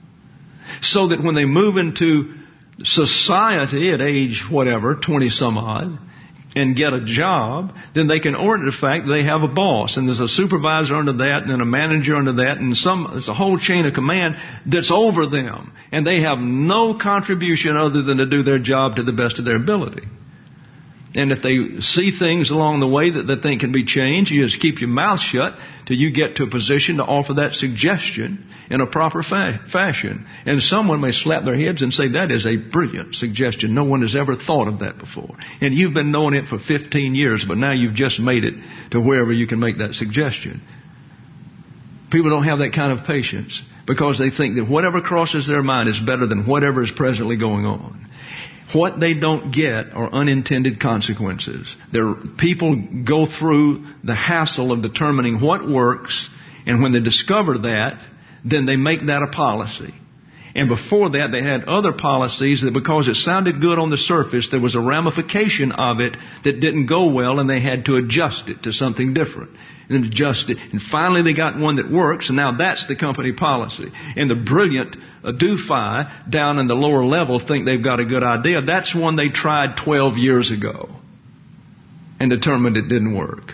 So that when they move into society at age whatever, 20 some odd, and get a job, then they can orient the fact that they have a boss. And there's a supervisor under that, and then a manager under that, and there's a whole chain of command that's over them. And they have no contribution other than to do their job to the best of their ability. And if they see things along the way that they think can be changed, you just keep your mouth shut till you get to a position to offer that suggestion in a proper fashion. And someone may slap their heads and say, that is a brilliant suggestion. No one has ever thought of that before. And you've been knowing it for 15 years, but now you've just made it to wherever you can make that suggestion. People don't have that kind of patience because they think that whatever crosses their mind is better than whatever is presently going on. What they don't get are unintended consequences. People go through the hassle of determining what works, and when they discover that, then they make that a policy. And before that, they had other policies that because it sounded good on the surface, there was a ramification of it that didn't go well, and they had to adjust it to something different. And adjust it. And finally they got one that works, and now that's the company policy. And the brilliant do-fi down in the lower level think they've got a good idea. That's one they tried 12 years ago and determined it didn't work.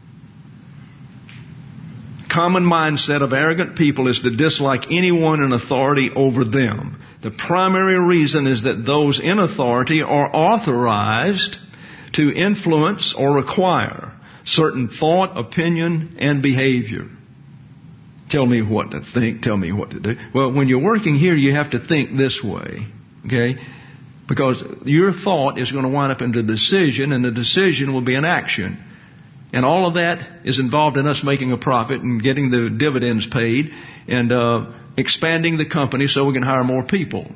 Common mindset of arrogant people is to dislike anyone in authority over them. The primary reason is that those in authority are authorized to influence or require certain thought, opinion, and behavior. Tell me what to think, tell me what to do. Well, when you're working here, you have to think this way, okay? Because your thought is going to wind up into a decision, and the decision will be an action. And all of that is involved in us making a profit and getting the dividends paid and expanding the company so we can hire more people.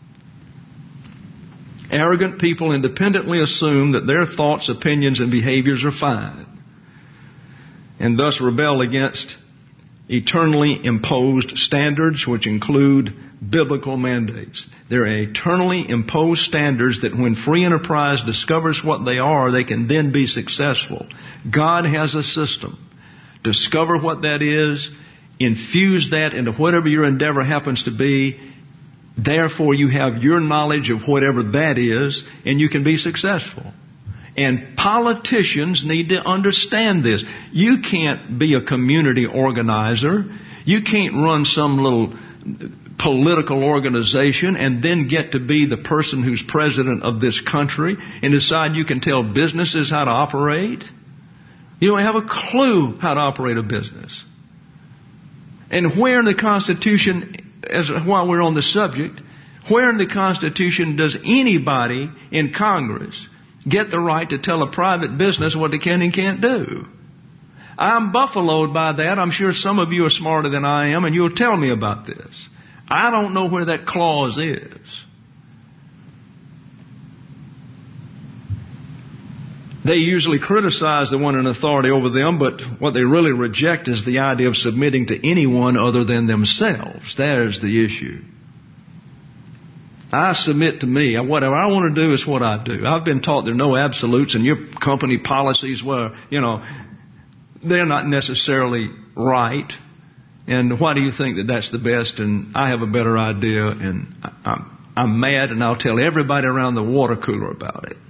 Arrogant people independently assume that their thoughts, opinions, and behaviors are fine, and thus rebel against eternally imposed standards, which include biblical mandates. There are eternally imposed standards that when free enterprise discovers what they are, they can then be successful. God has a system. Discover what that is, infuse that into whatever your endeavor happens to be. Therefore, you have your knowledge of whatever that is, and you can be successful. And politicians need to understand this. You can't be a community organizer. You can't run some little political organization and then get to be the person who's president of this country and decide you can tell businesses how to operate? You don't have a clue how to operate a business. And where in the Constitution, while we're on the subject, where in the Constitution does anybody in Congress get the right to tell a private business what they can and can't do? I'm buffaloed by that. I'm sure some of you are smarter than I am, and you'll tell me about this. I don't know where that clause is. They usually criticize the one in authority over them, but what they really reject is the idea of submitting to anyone other than themselves. There's the issue. I submit to me. Whatever I want to do is what I do. I've been taught there are no absolutes, and your company policies, well, they're not necessarily right. And why do you think that that's the best? And I have a better idea, and I'm mad, and I'll tell everybody around the water cooler about it.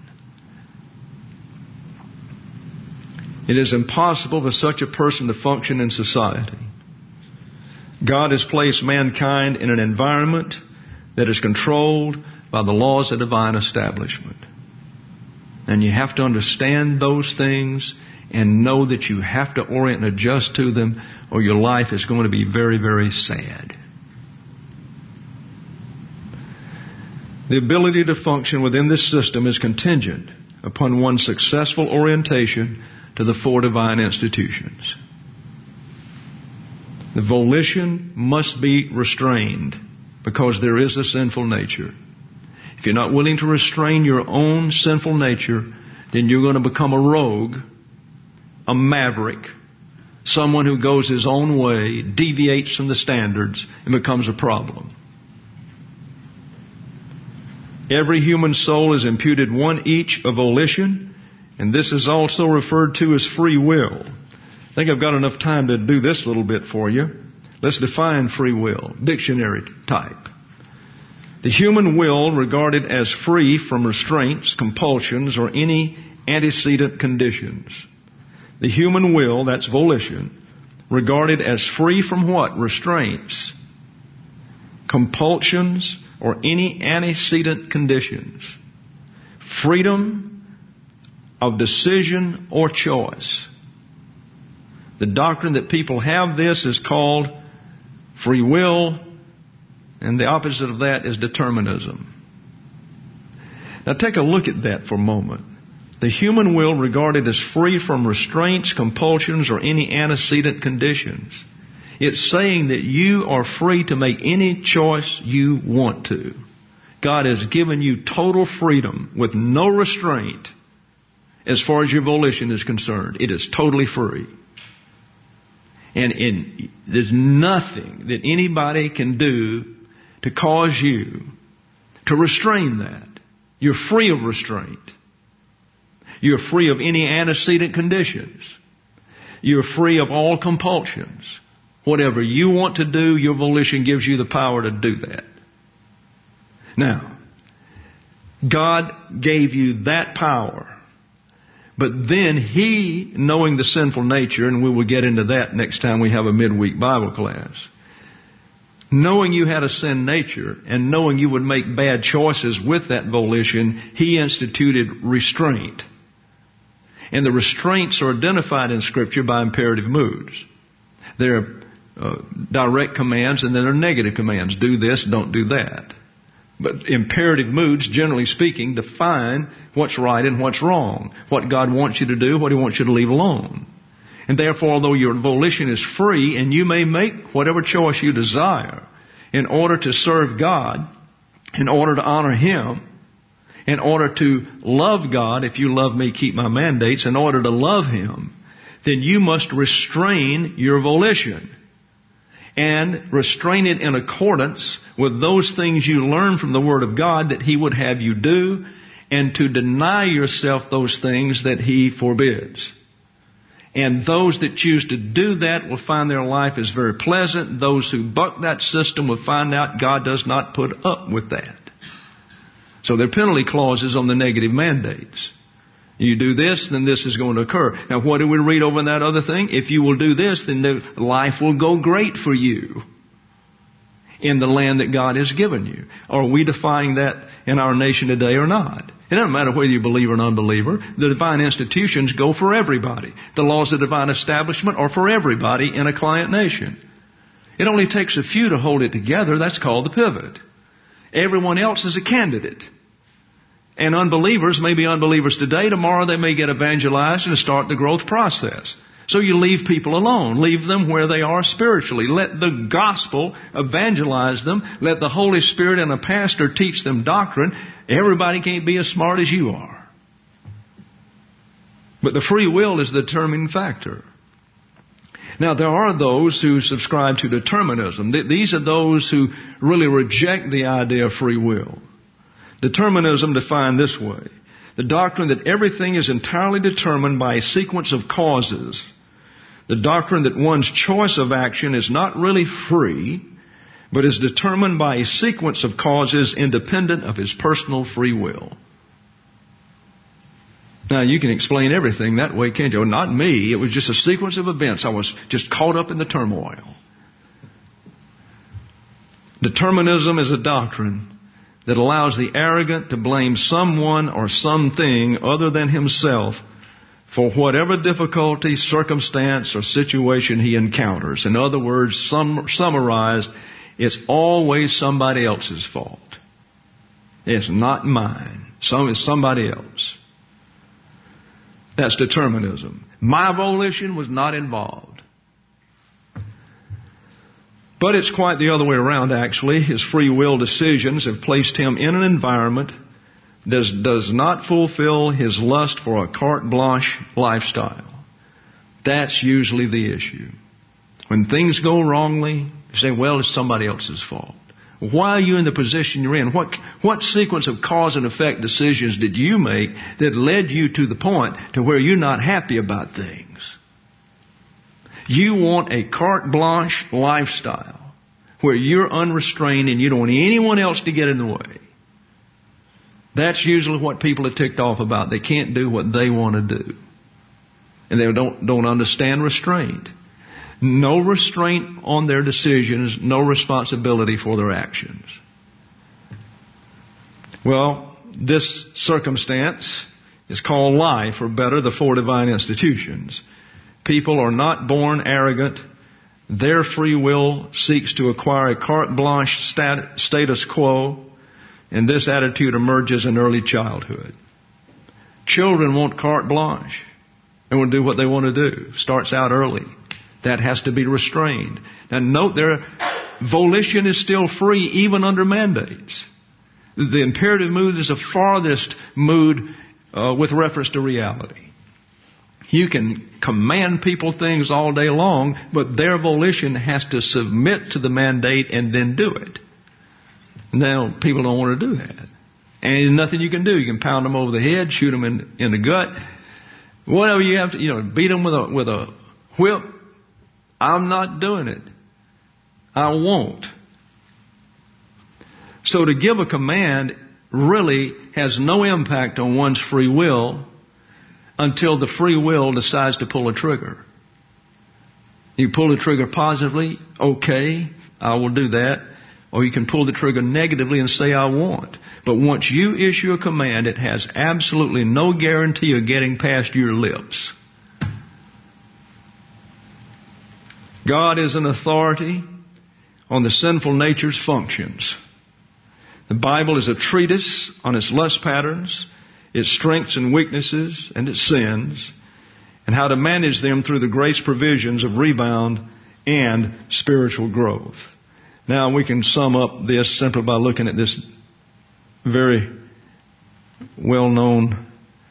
It is impossible for such a person to function in society. God has placed mankind in an environment that is controlled by the laws of divine establishment. And you have to understand those things and know that you have to orient and adjust to them, or your life is going to be very, very sad. The ability to function within this system is contingent upon one's successful orientation to the four divine institutions. The volition must be restrained because there is a sinful nature. If you're not willing to restrain your own sinful nature, then you're going to become a rogue, a maverick, someone who goes his own way, deviates from the standards, and becomes a problem. Every human soul is imputed one each of volition, and this is also referred to as free will. I think I've got enough time to do this little bit for you. Let's define free will, dictionary type. The human will regarded as free from restraints, compulsions, or any antecedent conditions. The human will, that's volition, regarded as free from what? Restraints, compulsions, or any antecedent conditions. Freedom of decision or choice. The doctrine that people have this is called free will, and the opposite of that is determinism. Now take a look at that for a moment. The human will regarded as free from restraints, compulsions, or any antecedent conditions. It's saying that you are free to make any choice you want to. God has given you total freedom with no restraint as far as your volition is concerned. It is totally free. And there's nothing that anybody can do to cause you to restrain that. You're free of restraint. You're free of any antecedent conditions. You're free of all compulsions. Whatever you want to do, your volition gives you the power to do that. Now, God gave you that power. But then He, knowing the sinful nature, and we will get into that next time we have a midweek Bible class, knowing you had a sin nature and knowing you would make bad choices with that volition, He instituted restraint. And the restraints are identified in Scripture by imperative moods. There are direct commands and then there are negative commands. Do this, don't do that. But imperative moods, generally speaking, define what's right and what's wrong, what God wants you to do, what He wants you to leave alone. And therefore, although your volition is free and you may make whatever choice you desire in order to serve God, in order to honor Him, in order to love God, if you love me, keep my mandates, in order to love Him, then you must restrain your volition. And restrain it in accordance with those things you learn from the Word of God that He would have you do, and to deny yourself those things that He forbids. And those that choose to do that will find their life is very pleasant. Those who buck that system will find out God does not put up with that. So there are penalty clauses on the negative mandates. You do this, then this is going to occur. Now, what do we read over in that other thing? If you will do this, then life will go great for you. in the land that God has given you. Are we defying that in our nation today or not? It doesn't matter whether you believe or an unbeliever. The divine institutions go for everybody. The laws of divine establishment are for everybody in a client nation. It only takes a few to hold it together. That's called the pivot. Everyone else is a candidate. And unbelievers may be unbelievers today. Tomorrow they may get evangelized and start the growth process. So you leave people alone. Leave them where they are spiritually. Let the gospel evangelize them. Let the Holy Spirit and a pastor teach them doctrine. Everybody can't be as smart as you are. But the free will is the determining factor. Now, there are those who subscribe to determinism. These are those who really reject the idea of free will. Determinism defined this way: the doctrine that everything is entirely determined by a sequence of causes. The doctrine that one's choice of action is not really free, but is determined by a sequence of causes independent of his personal free will. Now, you can explain everything that way, can't you? Not me. It was just a sequence of events. I was just caught up in the turmoil. Determinism is a doctrine that allows the arrogant to blame someone or something other than himself for whatever difficulty, circumstance, or situation he encounters. In other words, summarized, it's always somebody else's fault. It's not mine. It's somebody else. That's determinism. My volition was not involved. But it's quite the other way around, actually. His free will decisions have placed him in an environment that does not fulfill his lust for a carte blanche lifestyle. That's usually the issue. When things go wrongly, you say, well, it's somebody else's fault. Why are you in the position you're in? What sequence of cause and effect decisions did you make that led you to the point to where you're not happy about things? You want a carte blanche lifestyle where you're unrestrained and you don't want anyone else to get in the way. That's usually what people are ticked off about. They can't do what they want to do. And they don't understand restraint. No restraint on their decisions, no responsibility for their actions. Well, this circumstance is called life, or better, the four divine institutions. People are not born arrogant. Their free will seeks to acquire a carte blanche status quo, and this attitude emerges in early childhood. Children want carte blanche. They want to do what they want to do. Starts out early. That has to be restrained. Now note, their volition is still free even under mandates. The imperative mood is the farthest mood with reference to reality. You can command people things all day long, but their volition has to submit to the mandate and then do it. Now, people don't want to do that. And there's nothing you can do. You can pound them over the head, shoot them in the gut. Whatever you have to, beat them with a whip. I'm not doing it. I won't. So to give a command really has no impact on one's free will until the free will decides to pull a trigger. You pull the trigger positively, okay, I will do that. Or you can pull the trigger negatively and say, I won't. But once you issue a command, it has absolutely no guarantee of getting past your lips. God is an authority on the sinful nature's functions. The Bible is a treatise on its lust patterns, its strengths and weaknesses, and its sins, and how to manage them through the grace provisions of rebound and spiritual growth. Now, we can sum up this simply by looking at this very well-known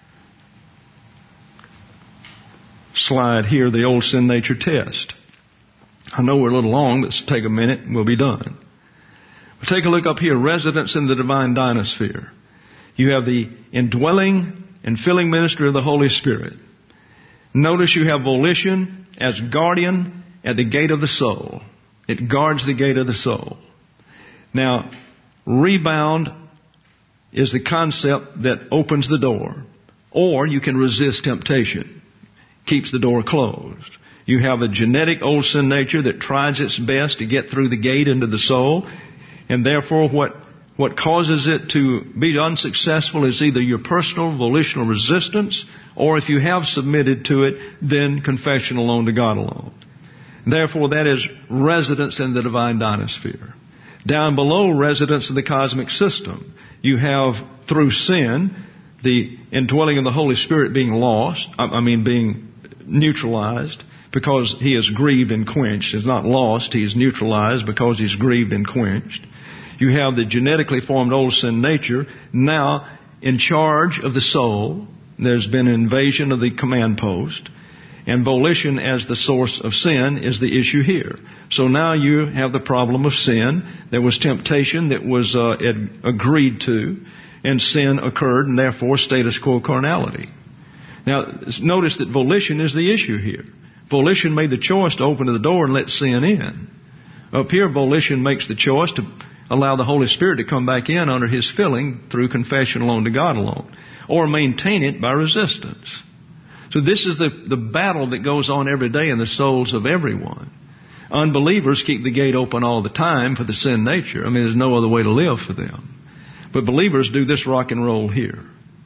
slide here, the old sin nature test. I know we're a little long, but let's take a minute and we'll be done. We'll take a look up here, residence in the divine dynasphere. You have the indwelling and filling ministry of the Holy Spirit. Notice you have volition as guardian at the gate of the soul. It guards the gate of the soul. Now, rebound is the concept that opens the door. Or you can resist temptation. Keeps the door closed. You have a genetic old sin nature that tries its best to get through the gate into the soul. And therefore what causes it to be unsuccessful is either your personal volitional resistance, or if you have submitted to it, then confession alone to God alone. Therefore, that is residence in the divine dynasphere. Down below, residence in the cosmic system. You have, through sin, the indwelling of the Holy Spirit being being neutralized, because He is grieved and quenched. He's not lost, He is neutralized because He's grieved and quenched. You have the genetically formed old sin nature now in charge of the soul. There's been an invasion of the command post. And volition as the source of sin is the issue here. So now you have the problem of sin. There was temptation that was agreed to, and sin occurred, and therefore status quo carnality. Now, notice that volition is the issue here. Volition made the choice to open the door and let sin in. Up here, volition makes the choice to allow the Holy Spirit to come back in under His filling through confession alone to God alone, or maintain it by resistance. So this is the battle that goes on every day in the souls of everyone. Unbelievers keep the gate open all the time for the sin nature. There's no other way to live for them. But believers do this rock and roll here.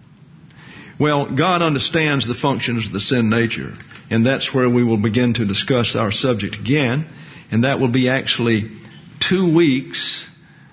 Well, God understands the functions of the sin nature, and that's where we will begin to discuss our subject again, and that will be actually 2 weeks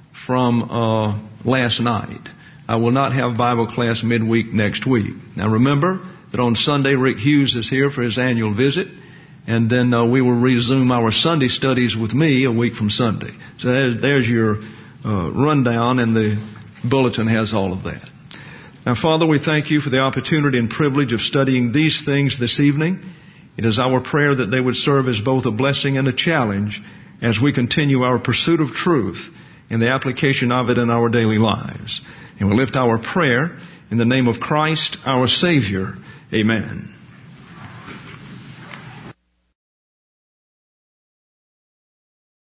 from last night. I will not have Bible class midweek next week. Now remember that on Sunday Rick Hughes is here for his annual visit, and then we will resume our Sunday studies with me a week from Sunday. So there's your rundown, and the bulletin has all of that. Now, Father, we thank You for the opportunity and privilege of studying these things this evening. It is our prayer that they would serve as both a blessing and a challenge as we continue our pursuit of truth and the application of it in our daily lives. And we lift our prayer in the name of Christ, our Savior. Amen.